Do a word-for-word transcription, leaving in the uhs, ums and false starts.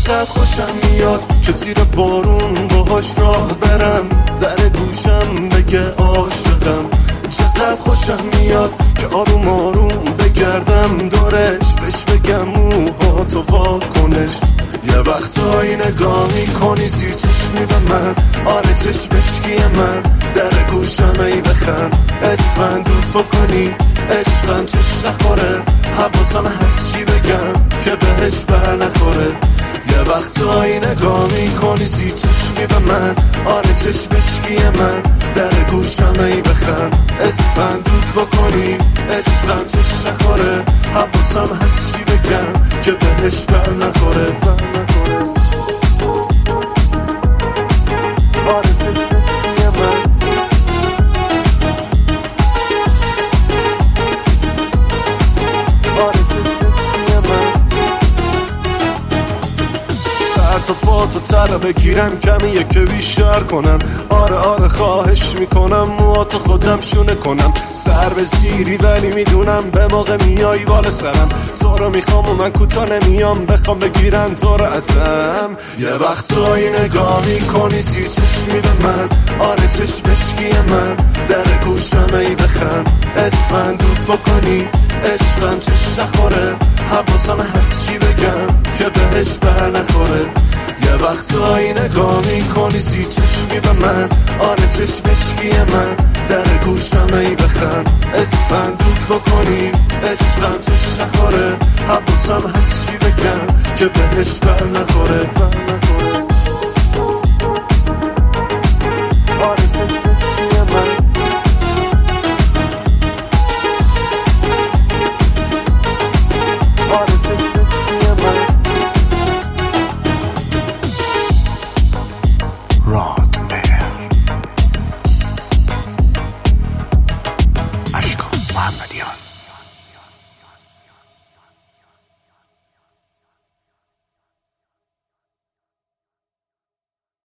چقدر خوشم میاد که زیر بارون باهاش راه برم، در گوشم بگه عاشقم. چقدر خوشم میاد که آروم آروم بگردم دورش، بهش بگم موهاتو وا کنش. یه وقتایی نگاه میکنی زیر چشمی به من، آره چشمشکیه من، در گوشم ای بخند، اسمن دود بکنی عشقم چش نخوره، حواسم هست چی بگم که بهش بر نخوره. یه وقتایی نگاه میکنی زیر چشمی به من، آره چشمشکیه من، در گوشم ای بخند، اسمن دود بکنی عشقم چش نخوره، حواسم هست چی بگم که بهش بر نخوره. تو پا تو تره بگیرم کمی یکی بیشتر کنم، آره آره خواهش میکنم موهاتو خودم شونه کنم، سر به زیری ولی میدونم به موقع میای بالا سرم، تو رو میخوام و من کوتا نمیام بخوام بگیرن تو رو ازم. یه وقتایی نگاه میکنی زیر چشمی به من، آره چشمشکیه من، در گوشم ای بخند، اسمن دود بکنی عشقم چش نخوره، حواسم هست چی بگم که بهش بر نخوره. یه وقتایی نگاه میکنی زیر چشمی به من، آره چشمشکیه من، در گوشم ای بخند، اسمن دود بکنی عشقم چش نخوره، حواسم هست چی بگم که بهش بر نخوره.